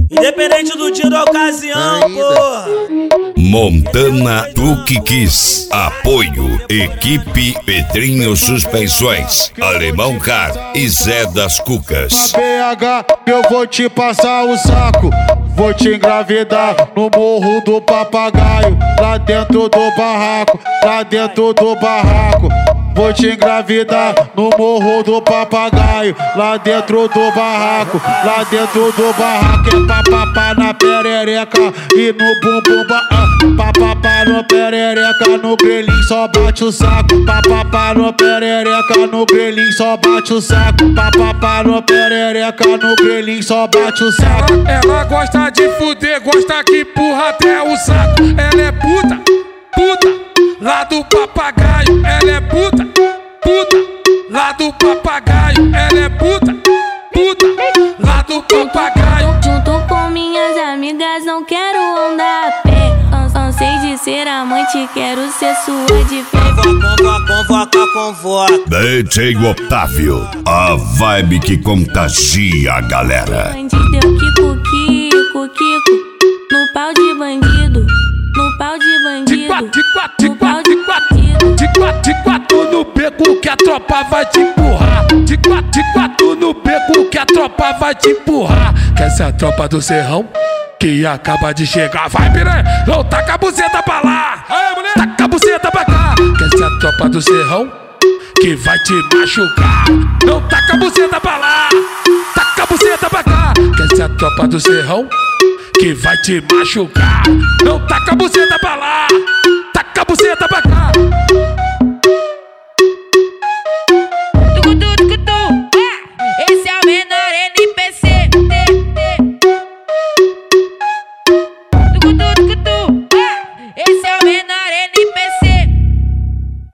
Independente do dia da ocasião, porra. Montana Truque Kiss. Apoio Equipe Pedrinho Suspensões, Alemão Car e Zé das Cucas. PH, eu vou te passar o saco. Vou te engravidar no morro do papagaio, lá dentro do barraco, lá dentro do barraco. Vou te engravidar no morro do papagaio, lá dentro do barraco, lá dentro do barraco. É papapá na perereca e no bumbum, papapá no perereca, no grelhinho só bate o saco. Papapá no perereca, no grelhinho só bate o saco. Papapá no perereca, no grelhinho só bate o saco. Ela gosta de fuder, gosta que empurra até o saco. Ela é puta, puta, lá do papagaio. Ela é puta, puta, lá do papagaio. Ela é puta, puta, lá do papagaio. Junto com minhas amigas não quero andar a pé. Cansei de ser amante, quero ser sua de fé. Convoca. DJ Otávio, a vibe que contagia a galera. Bandido é o Kiko, Kiko, Kiko. No pau de bandido, no pau de bandido. No pau de bandido. De quatro no beco que a tropa vai te empurrar. De quatro no beco que a tropa vai te empurrar. Que essa é a tropa do Serrão que acaba de chegar. Vai, piranha, não taca a buceta pra lá. Taca a buceta pra cá. Que essa é a tropa do Serrão que vai te machucar. Não taca a buceta pra lá. Taca a buceta pra cá. Que essa é a tropa do Serrão que vai te machucar. Não taca a buceta pra lá. Taca a buceta pra cá.